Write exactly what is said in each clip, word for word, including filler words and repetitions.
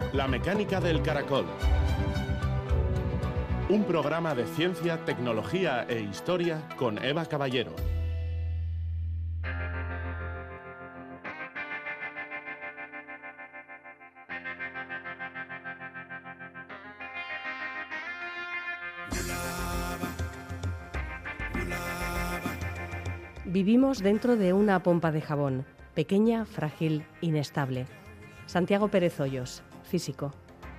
La mecánica del caracol. Un programa de ciencia, tecnología e historia con Eva Caballero. Vivimos dentro de una pompa de jabón, pequeña, frágil, inestable. Santiago Pérez Hoyos, físico.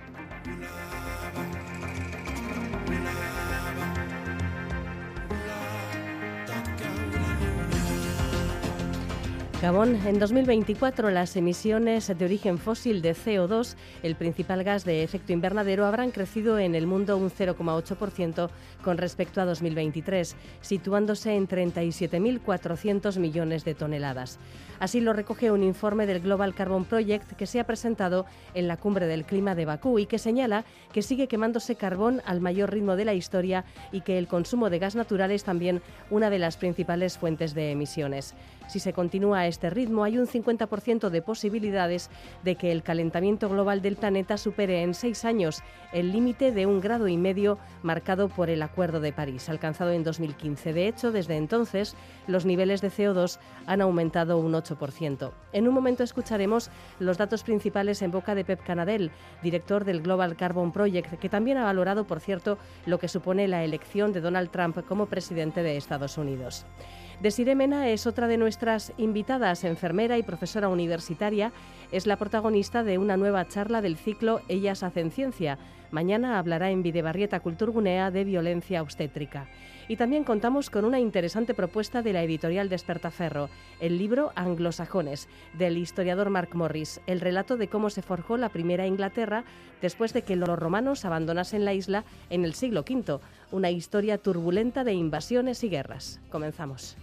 Gabón, en dos mil veinticuatro las emisiones de origen fósil de C O dos, el principal gas de efecto invernadero, habrán crecido en el mundo un cero coma ocho por ciento con respecto a dos mil veintitrés, situándose en treinta y siete mil cuatrocientos millones de toneladas. Así lo recoge un informe del Global Carbon Project que se ha presentado en la Cumbre del Clima de Bakú y que señala que sigue quemándose carbón al mayor ritmo de la historia y que el consumo de gas natural es también una de las principales fuentes de emisiones. Si se continúa a este ritmo, hay un cincuenta por ciento de posibilidades de que el calentamiento global del planeta supere en seis años el límite de un grado y medio marcado por el Acuerdo de París, alcanzado en dos mil quince. De hecho, desde entonces, los niveles de C O dos han aumentado un ocho por ciento. En un momento escucharemos los datos principales en boca de Pep Canadell, director del Global Carbon Project, que también ha valorado, por cierto, lo que supone la elección de Donald Trump como presidente de Estados Unidos. Desiree Mena es otra de nuestras invitadas, enfermera y profesora universitaria. Es la protagonista de una nueva charla del ciclo Ellas hacen ciencia. Mañana hablará en Bidebarrieta Kulturgunea de violencia obstétrica. Y también contamos con una interesante propuesta de la editorial Despertaferro, el libro Anglosajones, del historiador Mark Morris, el relato de cómo se forjó la primera Inglaterra después de que los romanos abandonasen la isla en el siglo quinto, una historia turbulenta de invasiones y guerras. Comenzamos.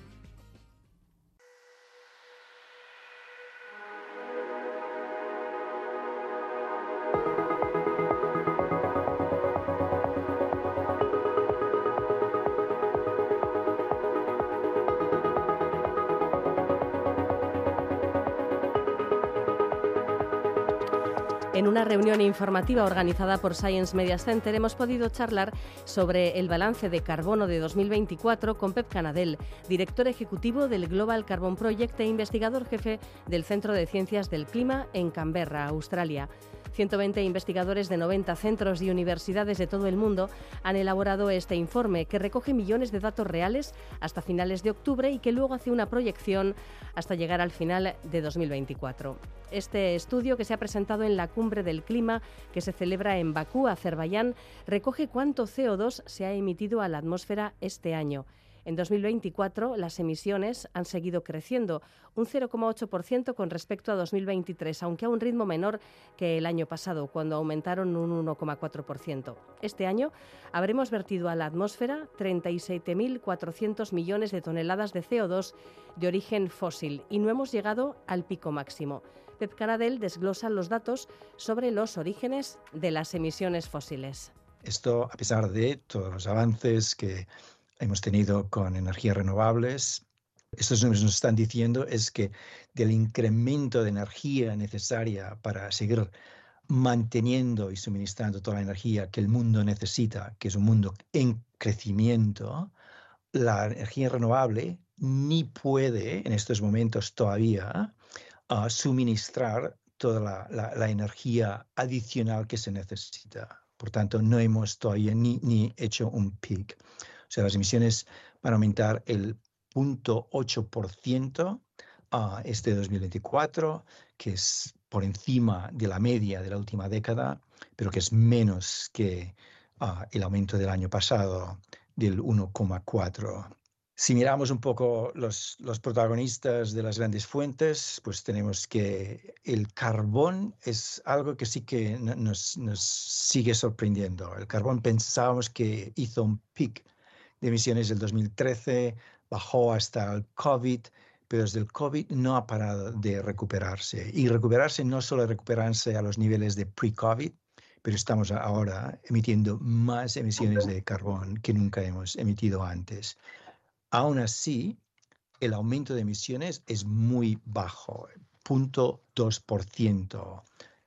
En una reunión informativa organizada por Science Media Center hemos podido charlar sobre el balance de carbono de dos mil veinticuatro con Pep Canadell, director ejecutivo del Global Carbon Project e investigador jefe del Centro de Ciencias del Clima en Canberra, Australia. ciento veinte investigadores de noventa centros y universidades de todo el mundo han elaborado este informe que recoge millones de datos reales hasta finales de octubre y que luego hace una proyección hasta llegar al final de dos mil veinticuatro. Este estudio, que se ha presentado en la Cumbre del Clima que se celebra en Bakú, Azerbaiyán, recoge cuánto C O dos se ha emitido a la atmósfera este año. En dos mil veinticuatro las emisiones han seguido creciendo, un cero coma ocho por ciento con respecto a dos mil veintitrés, aunque a un ritmo menor que el año pasado, cuando aumentaron un uno coma cuatro por ciento. Este año habremos vertido a la atmósfera treinta y siete mil cuatrocientos millones de toneladas de C O dos de origen fósil y no hemos llegado al pico máximo. Pep Canadell desglosa los datos sobre los orígenes de las emisiones fósiles. Esto, a pesar de todos los avances que hemos tenido con energías renovables, estos números nos están diciendo es que del incremento de energía necesaria para seguir manteniendo y suministrando toda la energía que el mundo necesita, que es un mundo en crecimiento, la energía renovable ni puede en estos momentos todavía uh, suministrar toda la, la, la energía adicional que se necesita. Por tanto, no hemos todavía ni, ni hecho un peak. O sea, las emisiones van a aumentar el cero punto ocho por ciento uh, este dos mil veinticuatro, que es por encima de la media de la última década, pero que es menos que uh, el aumento del año pasado del uno coma cuatro. Si miramos un poco los, los protagonistas de las grandes fuentes, pues tenemos que el carbón es algo que sí que nos, nos sigue sorprendiendo. El carbón pensábamos que hizo un pic de emisiones del dos mil trece, bajó hasta el COVID, pero desde el COVID no ha parado de recuperarse. Y recuperarse no solo recuperarse a los niveles de pre-COVID, pero estamos ahora emitiendo más emisiones de carbón que nunca hemos emitido antes. Aún así, el aumento de emisiones es muy bajo, cero punto dos por ciento.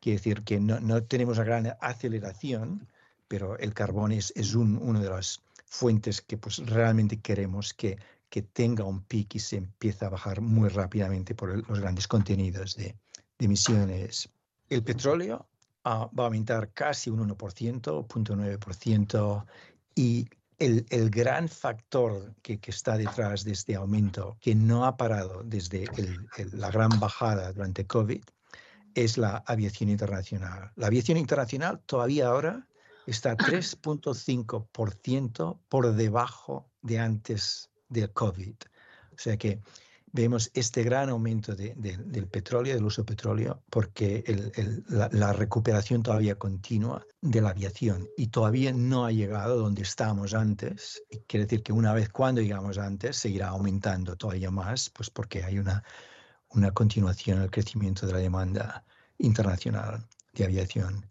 Quiere decir que no, no tenemos una gran aceleración, pero el carbón es, es un, una de las fuentes que pues, realmente queremos que, que tenga un pico y se empiece a bajar muy rápidamente por el, los grandes contenidos de, de emisiones. El petróleo uh, va a aumentar casi un uno por ciento, cero punto nueve por ciento, y el, el gran factor que, que está detrás de este aumento, que no ha parado desde el, el, la gran bajada durante COVID, es la aviación internacional. La aviación internacional todavía ahora está tres punto cinco por ciento por debajo de antes del COVID. O sea que vemos este gran aumento de, de, del petróleo, del uso de petróleo, porque el, el, la, la recuperación todavía continua de la aviación y todavía no ha llegado donde estábamos antes. Y quiere decir que una vez cuando llegamos antes, seguirá aumentando todavía más, pues porque hay una, una continuación en el crecimiento de la demanda internacional de aviación.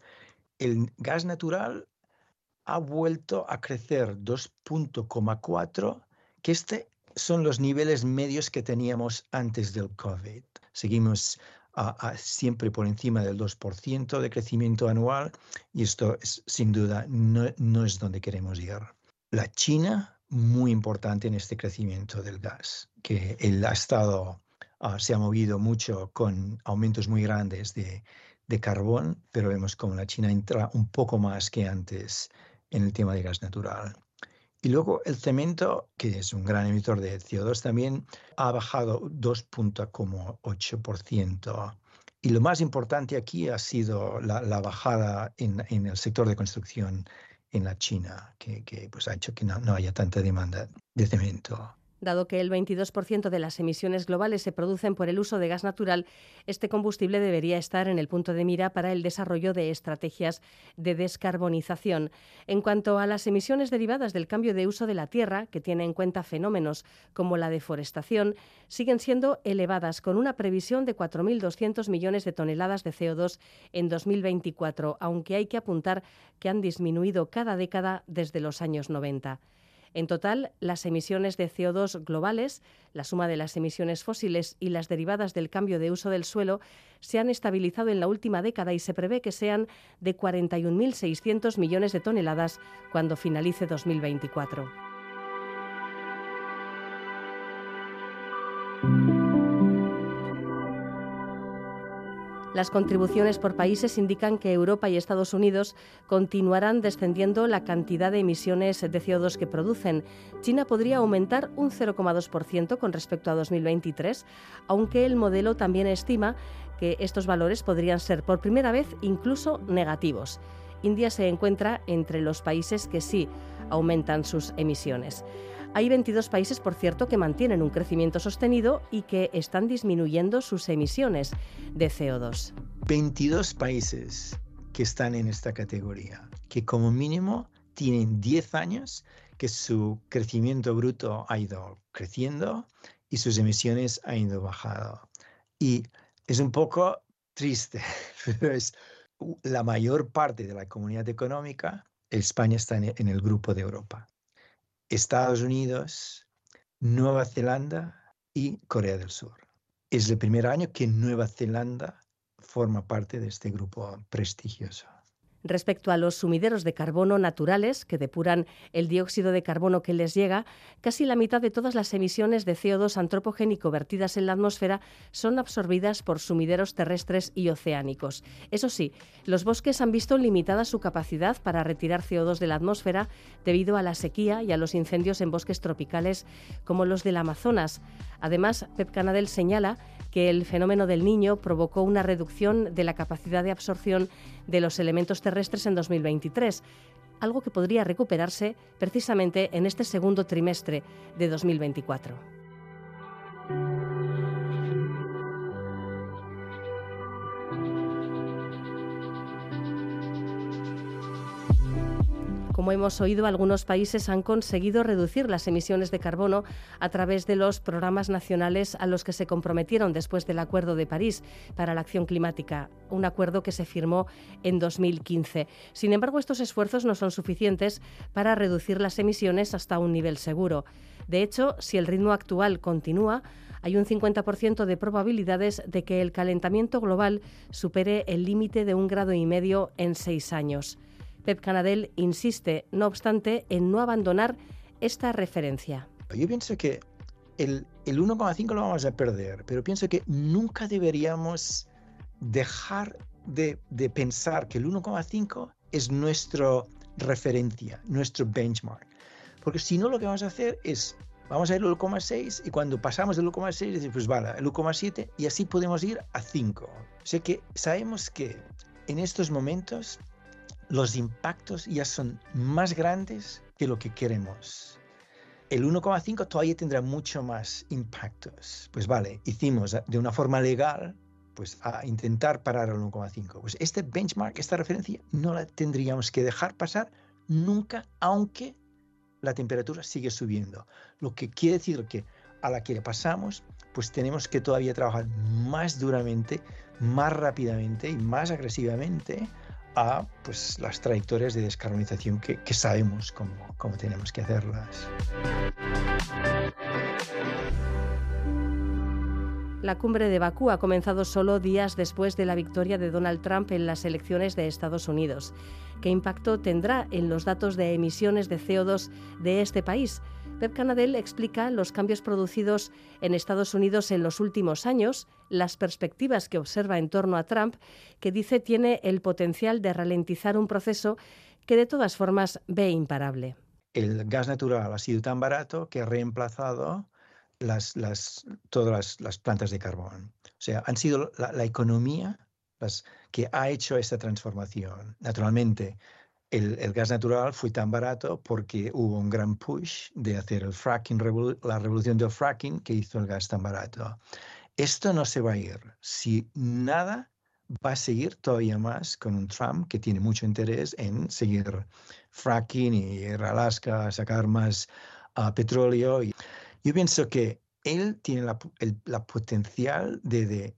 El gas natural ha vuelto a crecer dos punto cuatro, que este son los niveles medios que teníamos antes del COVID. Seguimos a, a siempre por encima del dos por ciento de crecimiento anual y esto es, sin duda no, no es donde queremos ir. La China, muy importante en este crecimiento del gas, que él ha estado, uh, se ha movido mucho con aumentos muy grandes de, de carbón, pero vemos como la China entra un poco más que antes en el tema de gas natural. Y luego el cemento, que es un gran emitor de C O dos también, ha bajado dos punto ocho por ciento. Y lo más importante aquí ha sido la, la bajada en, en el sector de construcción en la China, que, que pues ha hecho que no, no haya tanta demanda de cemento. Dado que el veintidós por ciento de las emisiones globales se producen por el uso de gas natural, este combustible debería estar en el punto de mira para el desarrollo de estrategias de descarbonización. En cuanto a las emisiones derivadas del cambio de uso de la tierra, que tiene en cuenta fenómenos como la deforestación, siguen siendo elevadas, con una previsión de cuatro mil doscientos millones de toneladas de C O dos en dos mil veinticuatro, aunque hay que apuntar que han disminuido cada década desde los años noventa. En total, las emisiones de C O dos globales, la suma de las emisiones fósiles y las derivadas del cambio de uso del suelo, se han estabilizado en la última década y se prevé que sean de cuarenta y un mil seiscientos millones de toneladas cuando finalice dos mil veinticuatro. Las contribuciones por países indican que Europa y Estados Unidos continuarán descendiendo la cantidad de emisiones de C O dos que producen. China podría aumentar un cero coma dos por ciento con respecto a dos mil veintitrés, aunque el modelo también estima que estos valores podrían ser por primera vez incluso negativos. India se encuentra entre los países que sí aumentan sus emisiones. Hay veintidós países, por cierto, que mantienen un crecimiento sostenido y que están disminuyendo sus emisiones de C O dos. veintidós países que están en esta categoría, que como mínimo tienen diez años que su crecimiento bruto ha ido creciendo y sus emisiones han ido bajando. Y es un poco triste, pero es la mayor parte de la comunidad económica. España está en el grupo de Europa. Estados Unidos, Nueva Zelanda y Corea del Sur. Es el primer año que Nueva Zelanda forma parte de este grupo prestigioso. Respecto a los sumideros de carbono naturales, que depuran el dióxido de carbono que les llega, casi la mitad de todas las emisiones de C O dos antropogénico vertidas en la atmósfera son absorbidas por sumideros terrestres y oceánicos. Eso sí, los bosques han visto limitada su capacidad para retirar C O dos de la atmósfera debido a la sequía y a los incendios en bosques tropicales como los del Amazonas. Además, Pep Canadell señala que el fenómeno del Niño provocó una reducción de la capacidad de absorción de los elementos terrestres en dos mil veintitrés, algo que podría recuperarse precisamente en este segundo trimestre de dos mil veinticuatro. Como hemos oído, algunos países han conseguido reducir las emisiones de carbono a través de los programas nacionales a los que se comprometieron después del Acuerdo de París para la Acción Climática, un acuerdo que se firmó en dos mil quince. Sin embargo, estos esfuerzos no son suficientes para reducir las emisiones hasta un nivel seguro. De hecho, si el ritmo actual continúa, hay un cincuenta por ciento de probabilidades de que el calentamiento global supere el límite de un grado y medio en seis años. Pep Canadell insiste, no obstante, en no abandonar esta referencia. Yo pienso que el, el uno coma cinco lo vamos a perder, pero pienso que nunca deberíamos dejar de, de pensar que el uno coma cinco es nuestra referencia, nuestro benchmark. Porque si no, lo que vamos a hacer es, vamos a ir al uno coma seis y cuando pasamos del uno coma seis, decimos, pues vale, el uno coma siete y así podemos ir a cinco. O sea que sabemos que en estos momentos los impactos ya son más grandes que lo que queremos. El uno coma cinco todavía tendrá mucho más impactos. Pues vale, hicimos de una forma legal pues a intentar parar al uno coma cinco. Pues este benchmark, esta referencia, no la tendríamos que dejar pasar nunca, aunque la temperatura sigue subiendo. Lo que quiere decir que a la que le pasamos, pues tenemos que todavía trabajar más duramente, más rápidamente y más agresivamente a pues, las trayectorias de descarbonización que, que sabemos cómo, cómo tenemos que hacerlas. La cumbre de Bakú ha comenzado solo días después de la victoria de Donald Trump en las elecciones de Estados Unidos. ¿Qué impacto tendrá en los datos de emisiones de C O dos de este país? Pep Canadell explica los cambios producidos en Estados Unidos en los últimos años, las perspectivas que observa en torno a Trump, que dice tiene el potencial de ralentizar un proceso que de todas formas ve imparable. El gas natural ha sido tan barato que ha reemplazado Las, las, todas las, las plantas de carbón. O sea, han sido la, la economía las, que ha hecho esta transformación. Naturalmente, el, el gas natural fue tan barato porque hubo un gran push de hacer el fracking, revol, la revolución del fracking que hizo el gas tan barato. Esto no se va a ir. Si nada, va a seguir todavía más con un Trump que tiene mucho interés en seguir fracking y ir a Alaska a sacar más uh, petróleo. Y, Yo pienso que él tiene la, el la potencial de, de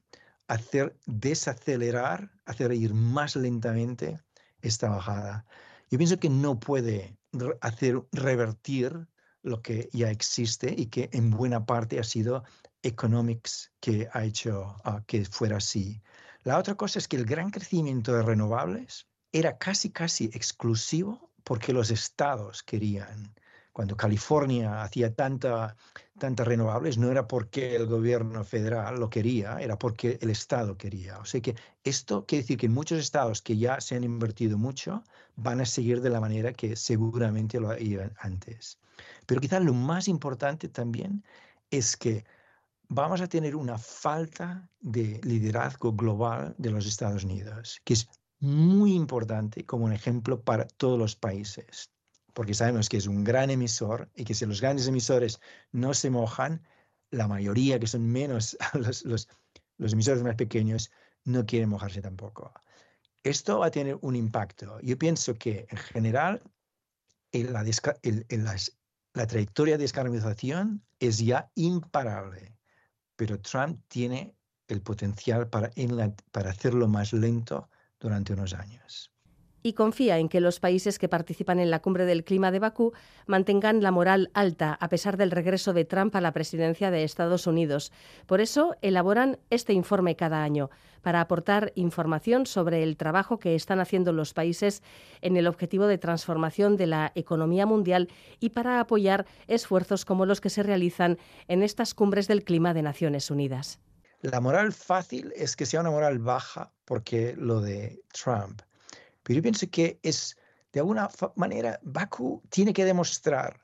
hacer desacelerar, hacer ir más lentamente esta bajada. Yo pienso que no puede hacer revertir lo que ya existe y que en buena parte ha sido economics que ha hecho uh, que fuera así. La otra cosa es que el gran crecimiento de renovables era casi, casi exclusivo porque los estados querían. Cuando California hacía tanta, tantas renovables, no era porque el gobierno federal lo quería, era porque el Estado quería. O sea que esto quiere decir que en muchos estados que ya se han invertido mucho, van a seguir de la manera que seguramente lo iban antes. Pero quizás lo más importante también es que vamos a tener una falta de liderazgo global de los Estados Unidos, que es muy importante como un ejemplo para todos los países. Porque sabemos que es un gran emisor y que si los grandes emisores no se mojan, la mayoría que son menos, los, los, los emisores más pequeños, no quieren mojarse tampoco. Esto va a tener un impacto. Yo pienso que en general el, la, el, el, la, la trayectoria de descarbonización es ya imparable, pero Trump tiene el potencial para, en la, para hacerlo más lento durante unos años. Y confía en que los países que participan en la Cumbre del Clima de Bakú mantengan la moral alta a pesar del regreso de Trump a la presidencia de Estados Unidos. Por eso elaboran este informe cada año, para aportar información sobre el trabajo que están haciendo los países en el objetivo de transformación de la economía mundial y para apoyar esfuerzos como los que se realizan en estas cumbres del clima de Naciones Unidas. La moral fácil es que sea una moral baja, porque lo de Trump. Pero yo pienso que es, de alguna manera, Bakú tiene que demostrar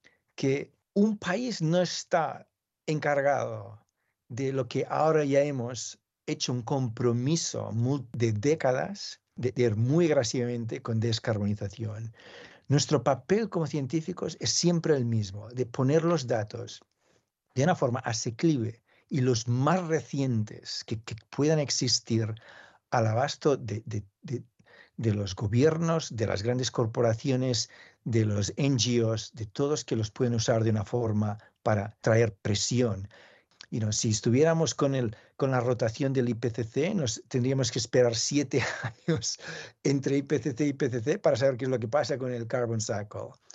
que un país no está encargado de lo que ahora ya hemos hecho un compromiso de décadas de ir muy agresivamente con descarbonización. Nuestro papel como científicos es siempre el mismo, de poner los datos de una forma asequible y los más recientes que, que puedan existir al abasto de, de, de de los gobiernos, de las grandes corporaciones, de los N G Os, de todos que los pueden usar de una forma para traer presión. You know, si estuviéramos con, el, con la rotación del I P C C, nos tendríamos que esperar siete años entre I P C C y I P C C para saber qué es lo que pasa con el carbon cycle.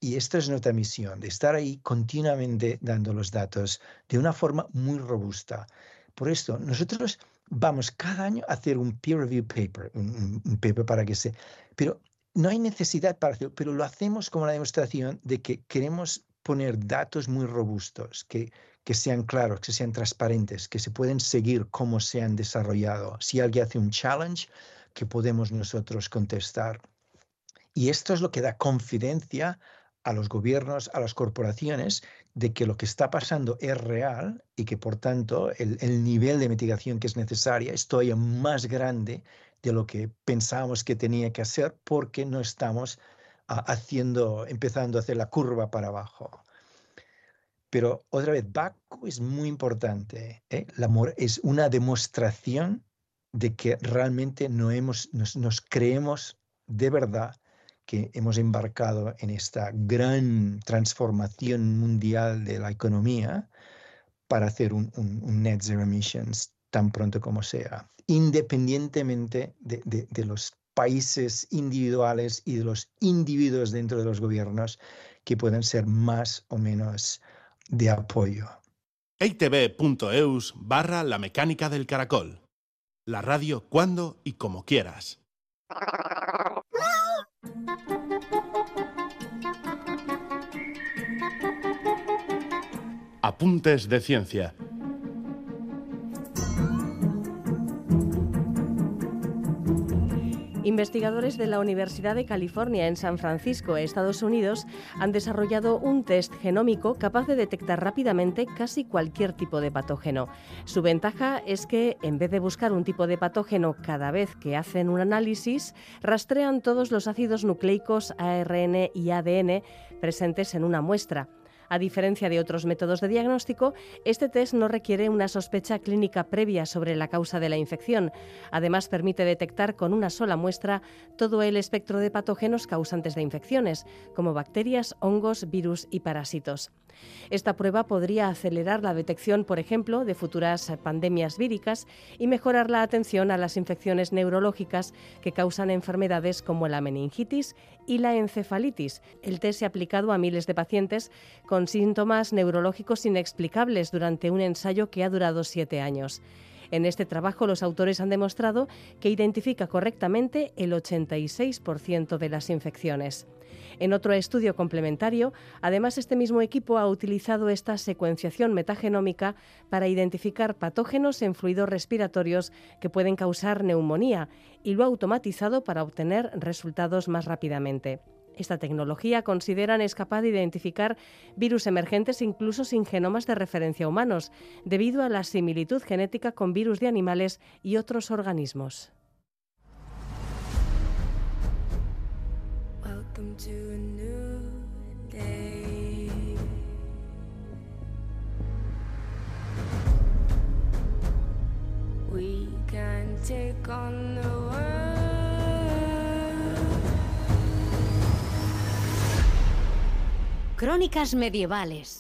Y esta es nuestra misión, de estar ahí continuamente dando los datos de una forma muy robusta. Por esto, nosotros vamos cada año a hacer un peer review paper, un, un paper para que se... Pero no hay necesidad para hacerlo, pero lo hacemos como una demostración de que queremos poner datos muy robustos, que, que sean claros, que sean transparentes, que se pueden seguir cómo se han desarrollado. Si alguien hace un challenge, que podemos nosotros contestar. Y esto es lo que da confidencia a los gobiernos, a las corporaciones, de que lo que está pasando es real y que, por tanto, el, el nivel de mitigación que es necesaria es todavía más grande de lo que pensábamos que tenía que hacer, porque no estamos uh, haciendo, empezando a hacer la curva para abajo. Pero otra vez, Baku es muy importante, ¿eh? La, es una demostración de que realmente no hemos, nos, nos creemos de verdad que hemos embarcado en esta gran transformación mundial de la economía para hacer un, un, un net zero emissions tan pronto como sea, independientemente de, de, de los países individuales y de los individuos dentro de los gobiernos que pueden ser más o menos de apoyo. itv.eus barra la mecánica del caracol. La radio cuando y como quieras. Apuntes de ciencia. Investigadores de la Universidad de California en San Francisco, Estados Unidos, han desarrollado un test genómico capaz de detectar rápidamente casi cualquier tipo de patógeno. Su ventaja es que, en vez de buscar un tipo de patógeno cada vez que hacen un análisis, rastrean todos los ácidos nucleicos A R N y A D N presentes en una muestra. A diferencia de otros métodos de diagnóstico, este test no requiere una sospecha clínica previa sobre la causa de la infección. Además, permite detectar con una sola muestra todo el espectro de patógenos causantes de infecciones, como bacterias, hongos, virus y parásitos. Esta prueba podría acelerar la detección, por ejemplo, de futuras pandemias víricas y mejorar la atención a las infecciones neurológicas que causan enfermedades como la meningitis y la encefalitis. El test se ha aplicado a miles de pacientes con síntomas neurológicos inexplicables durante un ensayo que ha durado siete años. En este trabajo, los autores han demostrado que identifica correctamente el ochenta y seis por ciento de las infecciones. En otro estudio complementario, además, este mismo equipo ha utilizado esta secuenciación metagenómica para identificar patógenos en fluidos respiratorios que pueden causar neumonía y lo ha automatizado para obtener resultados más rápidamente. Esta tecnología, consideran, es capaz de identificar virus emergentes incluso sin genomas de referencia humanos, debido a la similitud genética con virus de animales y otros organismos. Welcome to a new day. We can take on the world. Crónicas medievales.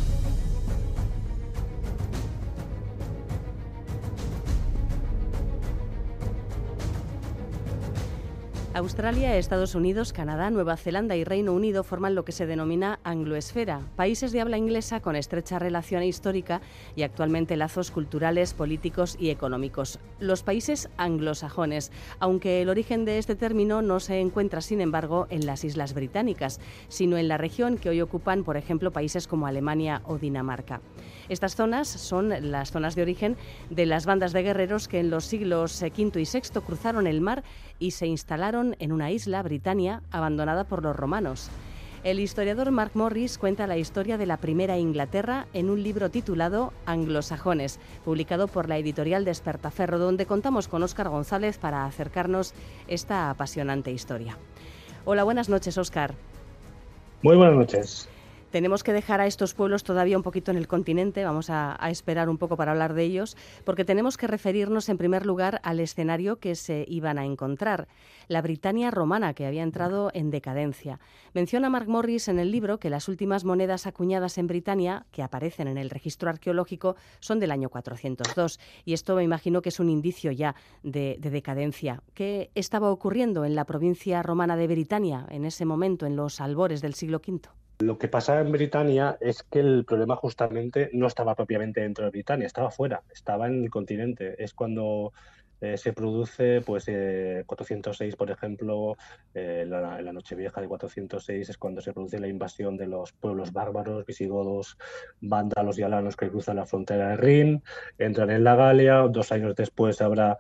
Australia, Estados Unidos, Canadá, Nueva Zelanda y Reino Unido forman lo que se denomina angloesfera, países de habla inglesa con estrecha relación histórica y actualmente lazos culturales, políticos y económicos. Los países anglosajones, aunque el origen de este término no se encuentra, sin embargo, en las Islas Británicas, sino en la región que hoy ocupan, por ejemplo, países como Alemania o Dinamarca. Estas zonas son las zonas de origen de las bandas de guerreros que en los siglos quinto y sexto cruzaron el mar y se instalaron en una isla, Britania, abandonada por los romanos. El historiador Mark Morris cuenta la historia de la primera Inglaterra en un libro titulado Anglosajones, publicado por la editorial Despertaferro, donde contamos con Óscar González para acercarnos esta apasionante historia. Hola, buenas noches, Óscar. Muy buenas noches. Tenemos que dejar a estos pueblos todavía un poquito en el continente, vamos a, a esperar un poco para hablar de ellos, porque tenemos que referirnos en primer lugar al escenario que se iban a encontrar, la Britania romana, que había entrado en decadencia. Menciona Mark Morris en el libro que las últimas monedas acuñadas en Britania, que aparecen en el registro arqueológico, son del año cuatrocientos dos, y esto me imagino que es un indicio ya de, de decadencia. ¿Qué estaba ocurriendo en la provincia romana de Britania en ese momento, en los albores del siglo quinto? Lo que pasaba en Britania es que el problema justamente no estaba propiamente dentro de Britania, estaba fuera, estaba en el continente. Es cuando eh, se produce, pues, eh, cuatrocientos seis, por ejemplo, eh, la, la Nochevieja de cuatrocientos seis es cuando se produce la invasión de los pueblos bárbaros, visigodos, vándalos y alanos que cruzan la frontera de Rin, entran en la Galia. Dos años después habrá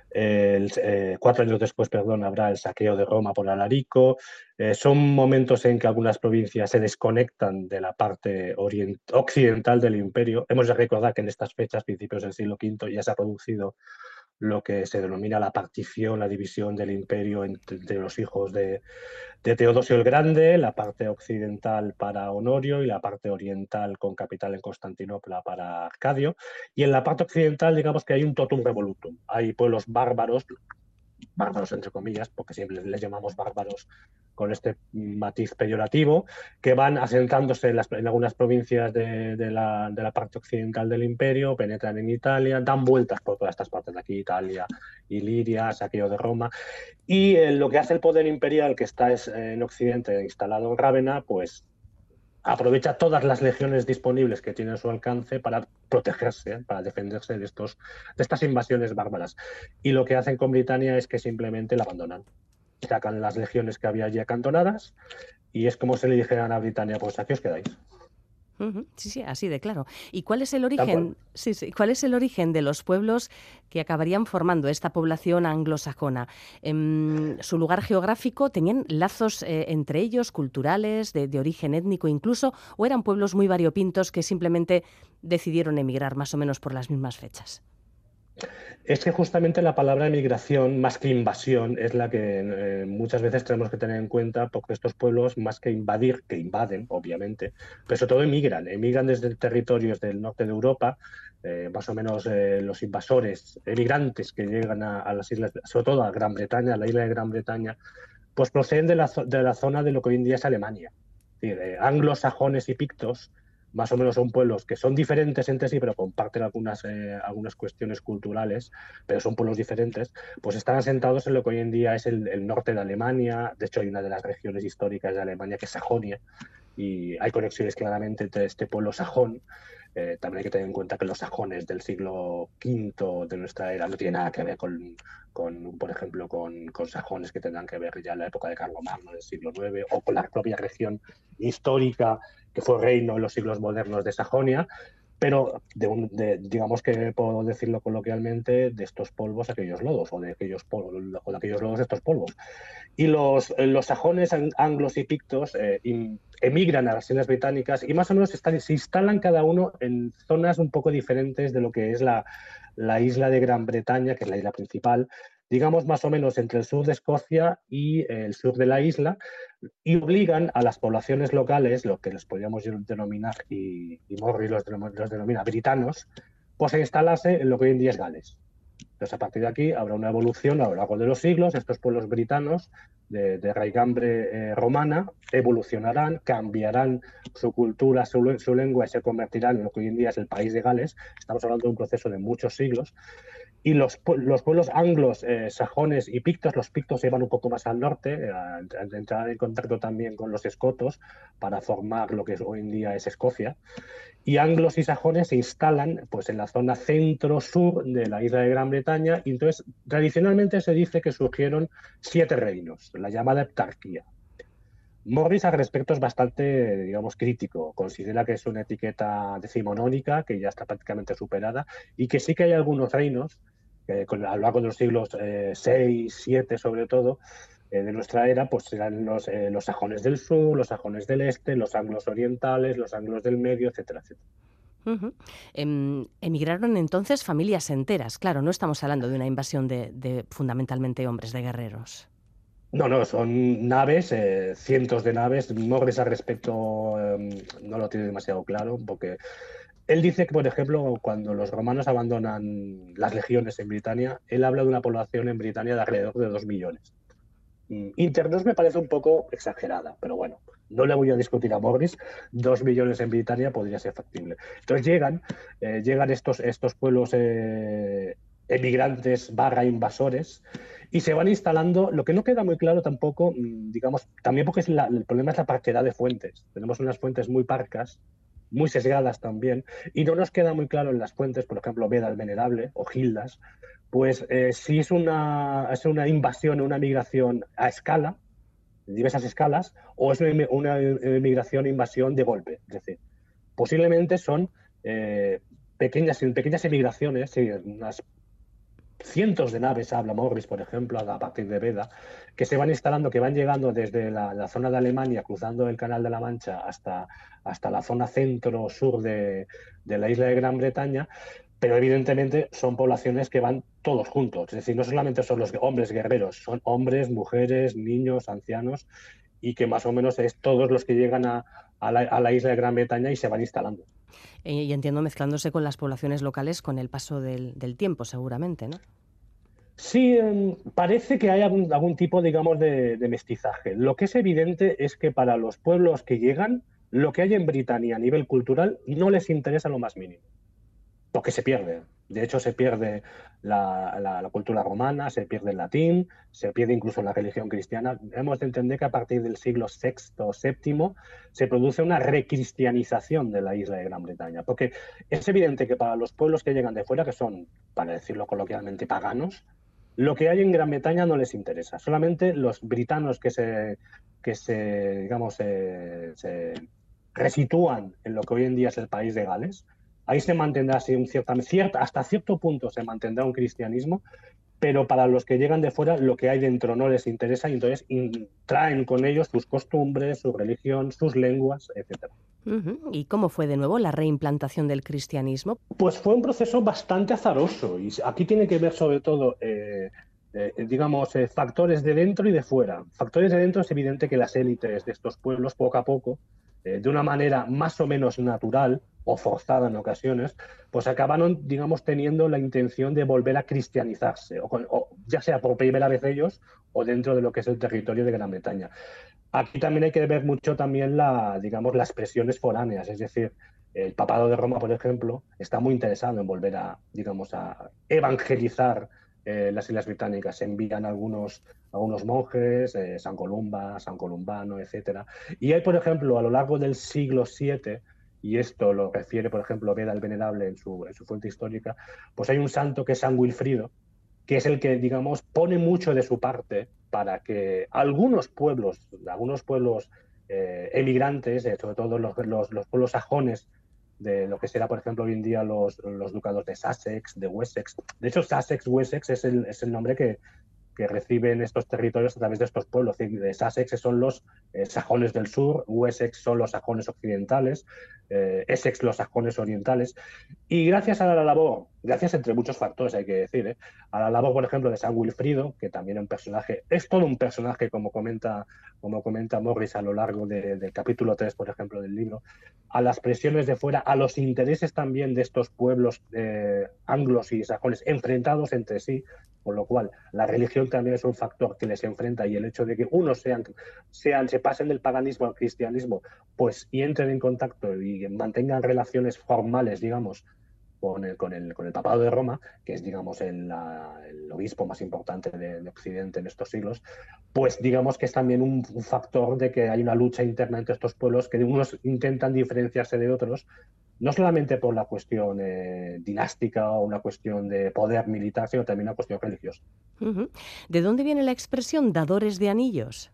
El, eh, cuatro años después, perdón, habrá el saqueo de Roma por Alarico. Eh, son momentos en que algunas provincias se desconectan de la parte orient occidental del imperio. Hemos de recordar que en estas fechas, principios del siglo quinto, ya se ha producido lo que se denomina la partición, la división del imperio entre, entre los hijos de, de Teodosio el Grande, la parte occidental para Honorio y la parte oriental con capital en Constantinopla para Arcadio. Y en la parte occidental, digamos que hay un totum revolutum. Hay pueblos bárbaros, bárbaros entre comillas, porque siempre les llamamos bárbaros con este matiz peyorativo, que van asentándose en, las, en algunas provincias de, de, la, de la parte occidental del imperio, penetran en Italia, dan vueltas por todas estas partes de aquí, Italia, Iliria, saqueo de Roma. Y eh, lo que hace el poder imperial, que está es, eh, en Occidente, instalado en Rávena, pues aprovecha todas las legiones disponibles que tiene a su alcance para protegerse, ¿eh? para defenderse de, estos, de estas invasiones bárbaras. Y lo que hacen con Britania es que simplemente la abandonan. Sacan las legiones que había allí acantonadas y es como si le dijeran a Britania, pues aquí os quedáis. Uh-huh. Sí, sí, así de claro. ¿Y cuál es el origen? Sí, sí. ¿Cuál es el origen de los pueblos que acabarían formando esta población anglosajona? Eh, ¿Su lugar geográfico tenían lazos eh, entre ellos, culturales, de, de origen étnico incluso, o eran pueblos muy variopintos que simplemente decidieron emigrar más o menos por las mismas fechas? Es que justamente la palabra emigración, más que invasión, es la que eh, muchas veces tenemos que tener en cuenta, porque estos pueblos, más que invadir, que invaden, obviamente, pero sobre todo emigran, emigran desde territorios del norte de Europa, eh, más o menos eh, los invasores, emigrantes que llegan a, a las islas, sobre todo a Gran Bretaña, a la isla de Gran Bretaña, pues proceden de la, de la zona de lo que hoy en día es Alemania. Es decir, eh, anglosajones y pictos, más o menos son pueblos que son diferentes entre sí, pero comparten algunas, eh, algunas cuestiones culturales, pero son pueblos diferentes, pues están asentados en lo que hoy en día es el, el norte de Alemania. De hecho, hay una de las regiones históricas de Alemania que es Sajonia, y hay conexiones claramente entre este pueblo sajón. Eh, también hay que tener en cuenta que los sajones del siglo quinto de nuestra era no tienen nada que ver con, con por ejemplo, con, con sajones que tendrán que ver ya en la época de Carlomagno del siglo nueve, o con la propia región histórica que fue reino en los siglos modernos de Sajonia, pero de un, de, digamos que puedo decirlo coloquialmente, de estos polvos aquellos lodos, o de aquellos, polvos, o de aquellos lodos estos polvos. Y los, los sajones, anglos y pictos eh, emigran a las islas británicas y más o menos están, se instalan cada uno en zonas un poco diferentes de lo que es la, la isla de Gran Bretaña, que es la isla principal, digamos más o menos entre el sur de Escocia y el sur de la isla, y obligan a las poblaciones locales, lo que les podríamos denominar, y, y Morris los, los denomina britanos, pues a instalarse en lo que hoy en día es Gales. Entonces, a partir de aquí habrá una evolución a lo largo de los siglos. Estos pueblos britanos de, de raigambre eh, romana evolucionarán, cambiarán su cultura, su, su lengua, y se convertirán en lo que hoy en día es el país de Gales. Estamos hablando de un proceso de muchos siglos. Y los, los pueblos anglos, eh, sajones y pictos, los pictos se iban un poco más al norte, eh, a, a entrar en contacto también con los escotos para formar lo que hoy en día es Escocia. Y anglos y sajones se instalan pues, en la zona centro-sur de la isla de Gran Bretaña, y entonces tradicionalmente se dice que surgieron siete reinos, la llamada heptarquía. Morris al respecto es bastante, digamos, crítico. Considera que es una etiqueta decimonónica que ya está prácticamente superada, y que sí que hay algunos reinos, que a lo largo de los siglos eh, seis, siete sobre todo, eh, de nuestra era, pues serán los, eh, los sajones del sur, los sajones del este, los anglos orientales, los anglos del medio, etcétera, etcétera. Uh-huh. Em, emigraron entonces familias enteras. Claro, no estamos hablando de una invasión de, de fundamentalmente hombres, de guerreros. No, no, son naves, eh, cientos de naves. Morris al respecto eh, no lo tiene demasiado claro, porque él dice que, por ejemplo, cuando los romanos abandonan las legiones en Britania, él habla de una población en Britania de alrededor de dos millones. Internos me parece un poco exagerada, pero bueno, no le voy a discutir a Morris, dos millones en Britania podría ser factible. Entonces llegan, eh, llegan estos, estos pueblos eh, emigrantes barra invasores y se van instalando, lo que no queda muy claro tampoco, digamos, también porque es la, el problema es la parquedad de fuentes. Tenemos unas fuentes muy parcas, muy sesgadas también, y no nos queda muy claro en las fuentes, por ejemplo, Beda el Venerable o Gildas, pues eh, si es una, es una invasión, una migración a escala, de diversas escalas, o es una, una migración, invasión de golpe. Es decir, posiblemente son eh, pequeñas, pequeñas emigraciones, sí, unas cientos de naves, habla Morris, por ejemplo, a partir de Beda, que se van instalando, que van llegando desde la, la zona de Alemania, cruzando el Canal de la Mancha hasta, hasta la zona centro-sur de, de la isla de Gran Bretaña, pero evidentemente son poblaciones que van todos juntos. Es decir, no solamente son los hombres guerreros, son hombres, mujeres, niños, ancianos, y que más o menos es todos los que llegan a, a, la, a la isla de Gran Bretaña y se van instalando. Eh, y entiendo mezclándose con las poblaciones locales con el paso del, del tiempo, seguramente, ¿no? Sí, eh, parece que hay algún, algún tipo, digamos, de, de mestizaje. Lo que es evidente es que para los pueblos que llegan, lo que hay en Britania a nivel cultural no les interesa lo más mínimo, porque se pierde. De hecho, se pierde la, la, la cultura romana, se pierde el latín, se pierde incluso la religión cristiana. Hemos de entender que a partir del siglo sexto o séptimo se produce una recristianización de la isla de Gran Bretaña, porque es evidente que para los pueblos que llegan de fuera, que son, para decirlo coloquialmente, paganos, lo que hay en Gran Bretaña no les interesa. Solamente los britanos que se, que se digamos, se, se resitúan en lo que hoy en día es el país de Gales, ahí se mantendrá así un cierta, cierta, hasta cierto punto se mantendrá un cristianismo, pero para los que llegan de fuera lo que hay dentro no les interesa y entonces in, traen con ellos sus costumbres, su religión, sus lenguas, etcétera. Uh-huh. ¿Y cómo fue de nuevo la reimplantación del cristianismo? Pues fue un proceso bastante azaroso y aquí tiene que ver sobre todo, eh, eh, digamos, eh, factores de dentro y de fuera. Factores de dentro es evidente que las élites de estos pueblos poco a poco, eh, de una manera más o menos natural o forzada en ocasiones, pues acabaron, digamos, teniendo la intención de volver a cristianizarse, o, con, o ya sea por primera vez ellos o dentro de lo que es el territorio de Gran Bretaña. Aquí también hay que ver mucho también la, digamos, las presiones foráneas, es decir, el papado de Roma, por ejemplo, está muy interesado en volver a, digamos, a evangelizar eh, las Islas Británicas. Envían algunos, algunos monjes, eh, San Columba, San Columbano, etcétera. Y hay, por ejemplo, a lo largo del siglo siete, y esto lo refiere, por ejemplo, Beda el Venerable en su, en su fuente histórica, pues hay un santo que es San Wilfrido, que es el que, digamos, pone mucho de su parte para que algunos pueblos, algunos pueblos eh, emigrantes, eh, sobre todo los, los, los pueblos sajones, de lo que será, por ejemplo, hoy en día los, los ducados de Sussex, de Wessex. De hecho, Sussex, Wessex es el, es el nombre que, que reciben estos territorios a través de estos pueblos. De Sussex son los eh, sajones del sur, Wessex son los sajones occidentales, eh, Essex los sajones orientales. Y gracias a la labor, gracias entre muchos factores hay que decir, ¿eh? a la labor, por ejemplo, de San Wilfrido, que también es un personaje, es todo un personaje, como comenta, como comenta Morris a lo largo de, del capítulo tres, por ejemplo, del libro, a las presiones de fuera, a los intereses también de estos pueblos eh, anglos y sajones enfrentados entre sí, con lo cual la religión también es un factor que les enfrenta, y el hecho de que unos sean, sean se pasen del paganismo al cristianismo, pues y entren en contacto y mantengan relaciones formales, digamos, con el, con el, con el papado de Roma, que es, digamos, el, la, el obispo más importante de, de Occidente en estos siglos, pues digamos que es también un, un factor de que hay una lucha interna entre estos pueblos, que unos intentan diferenciarse de otros, no solamente por la cuestión eh, dinástica o una cuestión de poder militar, sino también una cuestión religiosa. Uh-huh. ¿De dónde viene la expresión dadores de anillos?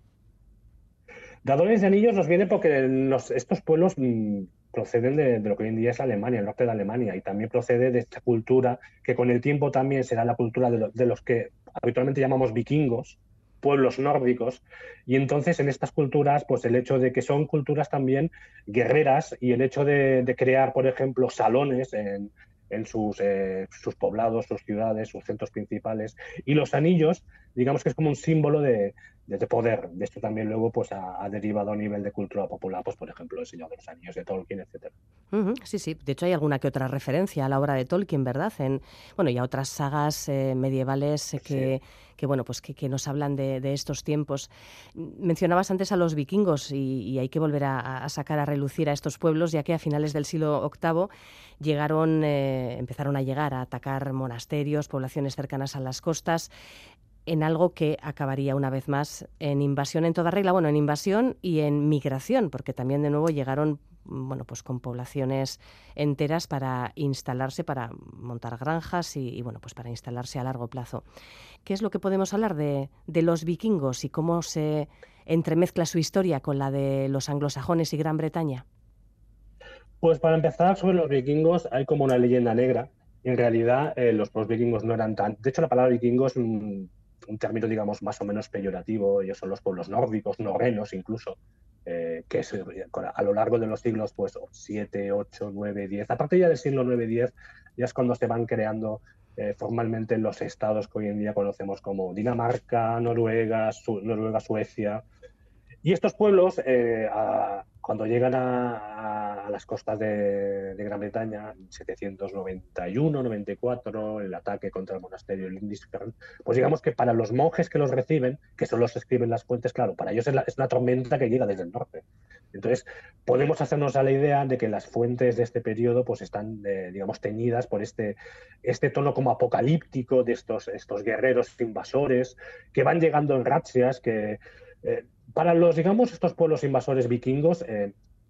Dadores de anillos nos viene porque los, estos pueblos mmm, proceden de, de lo que hoy en día es Alemania, el norte de Alemania, y también procede de esta cultura que con el tiempo también será la cultura de, lo, de los que habitualmente llamamos vikingos, pueblos nórdicos, y entonces en estas culturas, pues el hecho de que son culturas también guerreras y el hecho de, de crear, por ejemplo, salones en, en sus, eh, sus poblados, sus ciudades, sus centros principales. Y los anillos, digamos que es como un símbolo de, de, de poder. De esto también luego pues, ha, ha derivado a nivel de cultura popular, pues por ejemplo, El Señor de los Anillos de Tolkien, etcétera. Uh-huh, sí, sí. De hecho, hay alguna que otra referencia a la obra de Tolkien, ¿verdad? En, bueno, y a otras sagas eh, medievales eh, que, sí. que, bueno, pues que, que nos hablan de, de estos tiempos. Mencionabas antes a los vikingos y, y hay que volver a, a sacar a relucir a estos pueblos, ya que a finales del siglo octavo llegaron, eh, empezaron a llegar a atacar monasterios, poblaciones cercanas a las costas, en algo que acabaría una vez más en invasión en toda regla, bueno, en invasión y en migración, porque también de nuevo llegaron, bueno, pues con poblaciones enteras para instalarse, para montar granjas y, y bueno, pues para instalarse a largo plazo. ¿Qué es lo que podemos hablar de, de los vikingos y cómo se entremezcla su historia con la de los anglosajones y Gran Bretaña? Pues para empezar, sobre los vikingos hay como una leyenda negra. En realidad, eh, los pueblos vikingos no eran tan... De hecho, la palabra vikingo es un, un término, digamos, más o menos peyorativo. Ellos son los pueblos nórdicos, norrenos incluso, eh, que es, a lo largo de los siglos pues siete, ocho, nueve, diez. A partir ya del siglo nueve, diez, ya es cuando se van creando eh, formalmente los estados que hoy en día conocemos como Dinamarca, Noruega, Su Noruega, Suecia. Y estos pueblos, eh, a, cuando llegan a, a las costas de, de Gran Bretaña, en setecientos noventa y uno, noventa y cuatro, el ataque contra el monasterio de Lindisfarne, pues digamos que para los monjes que los reciben, que solo se escriben las fuentes, claro, para ellos es, la, es una tormenta que llega desde el norte. Entonces, podemos hacernos a la idea de que las fuentes de este periodo pues están, eh, digamos, teñidas por este, este tono como apocalíptico de estos, estos guerreros invasores que van llegando en razzias, que... Eh, para los, digamos, estos pueblos invasores vikingos, eh,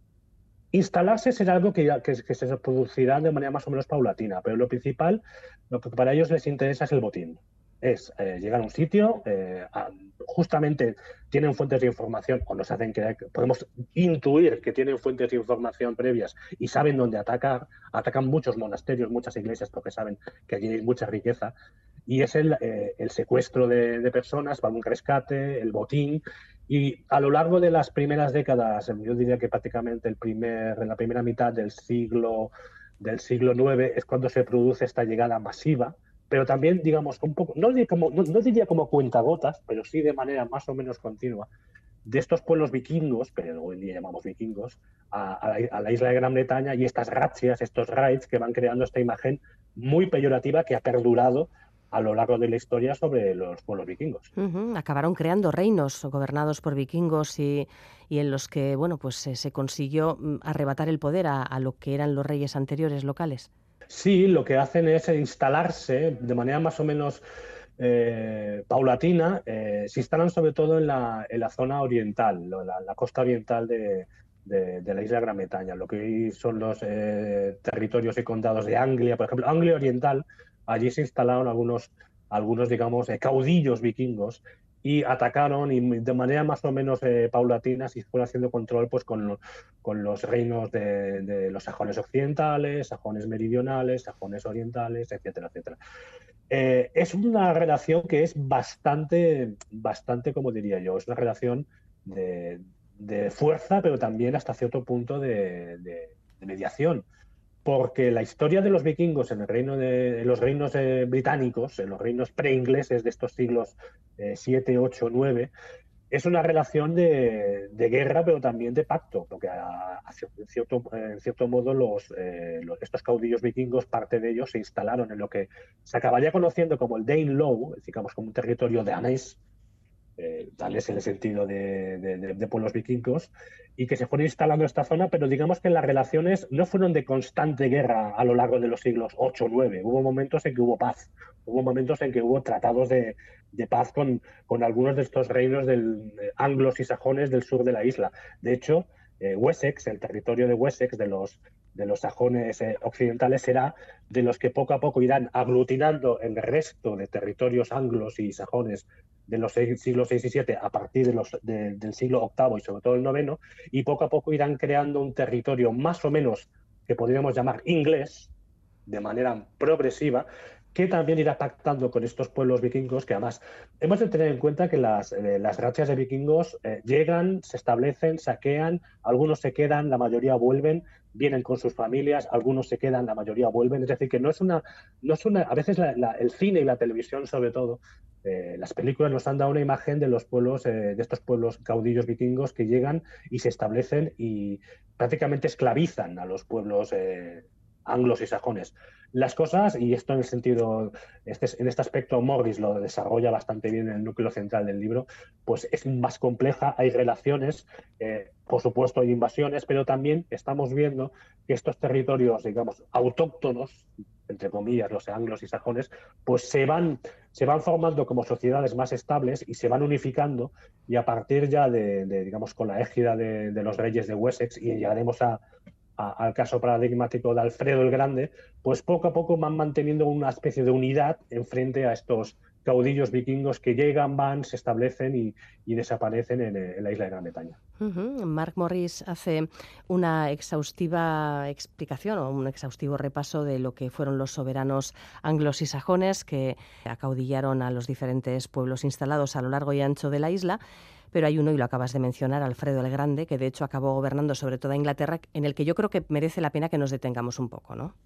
instalarse será algo que, que, que se producirá de manera más o menos paulatina, pero lo principal, lo que para ellos les interesa es el botín. Es eh, llegar a un sitio, eh, a, justamente tienen fuentes de información, o nos hacen creer, podemos intuir que tienen fuentes de información previas y saben dónde atacar. Atacan muchos monasterios, muchas iglesias, porque saben que allí hay mucha riqueza. Y es el, eh, el secuestro de, de personas, para un rescate, el botín. Y a lo largo de las primeras décadas, yo diría que prácticamente el primer, en la primera mitad del siglo, del siglo nueve es cuando se produce esta llegada masiva, pero también, digamos, un poco, no diría como, no, no diría como cuentagotas, pero sí de manera más o menos continua, de estos pueblos vikingos, que hoy en día llamamos vikingos, a, a, la, a la isla de Gran Bretaña, y estas razzias, estos raids que van creando esta imagen muy peyorativa que ha perdurado a lo largo de la historia sobre los pueblos vikingos. Uh-huh. Acabaron creando reinos gobernados por vikingos y, y en los que, bueno, pues se, se consiguió arrebatar el poder a, a lo que eran los reyes anteriores locales. Sí, lo que hacen es instalarse de manera más o menos eh, paulatina. Eh, se instalan sobre todo en la, en la zona oriental, la, la costa oriental de, de, de la isla de Gran Bretaña, lo que hoy son los eh, territorios y condados de Anglia, por ejemplo, Anglia Oriental. Allí se instalaron algunos, algunos digamos, eh, caudillos vikingos y atacaron y de manera más o menos eh, paulatina se fueron haciendo control pues, con, lo, con los reinos de, de los sajones occidentales, sajones meridionales, sajones orientales, etcétera, etcétera. Eh, es una relación que es bastante, bastante, como diría yo, es una relación de, de fuerza, pero también hasta cierto punto de, de, de mediación. Porque la historia de los vikingos en el reino de en los reinos eh, británicos, en los reinos preingleses de estos siglos siete, ocho, nueve, es una relación de, de guerra, pero también de pacto, porque a, a cierto, en cierto modo los, eh, los, estos caudillos vikingos, parte de ellos se instalaron en lo que se acabaría conociendo como el Danelaw, digamos como un territorio danés, eh, danés en el sentido de, de, de, de pueblos vikingos, y que se fueron instalando en esta zona, pero digamos que las relaciones no fueron de constante guerra a lo largo de los siglos ocho o nueve. Hubo momentos en que hubo paz, hubo momentos en que hubo tratados de, de paz con, con algunos de estos reinos del, de anglos y sajones del sur de la isla. De hecho, eh, Wessex, el territorio de Wessex, de los, de los sajones eh, occidentales, será de los que poco a poco irán aglutinando el resto de territorios anglos y sajones de los siglos seis y siete a partir de los, de, del siglo octavo y sobre todo el noveno, y poco a poco irán creando un territorio más o menos que podríamos llamar inglés, de manera progresiva, que también irá pactando con estos pueblos vikingos, que además hemos de tener en cuenta que las, eh, las razzias de vikingos eh, llegan, se establecen, saquean, algunos se quedan, la mayoría vuelven, vienen con sus familias, algunos se quedan, la mayoría vuelven. Es decir, que no es una, no es una, a veces la, la, el cine y la televisión, sobre todo, eh, las películas nos han dado una imagen de los pueblos, eh, de estos pueblos caudillos vikingos que llegan y se establecen y prácticamente esclavizan a los pueblos eh, anglos y sajones. Las cosas, y esto en el sentido, este, en este aspecto Morris lo desarrolla bastante bien en el núcleo central del libro, pues es más compleja, hay relaciones, eh, por supuesto hay invasiones, pero también estamos viendo que estos territorios, digamos, autóctonos, entre comillas, los anglos y sajones, pues se van, se van formando como sociedades más estables y se van unificando, y a partir ya de, de digamos, con la égida de, de los reyes de Wessex, y llegaremos a A, al caso paradigmático de Alfredo el Grande, pues poco a poco van manteniendo una especie de unidad en frente a estos caudillos vikingos que llegan, van, se establecen y, y desaparecen en, en la isla de Gran Bretaña. Uh-huh. Mark Morris hace una exhaustiva explicación o un exhaustivo repaso de lo que fueron los soberanos anglos y sajones que acaudillaron a los diferentes pueblos instalados a lo largo y ancho de la isla. Pero hay uno, y lo acabas de mencionar, Alfredo el Grande, que de hecho acabó gobernando sobre toda Inglaterra, en el que yo creo que merece la pena que nos detengamos un poco, ¿no?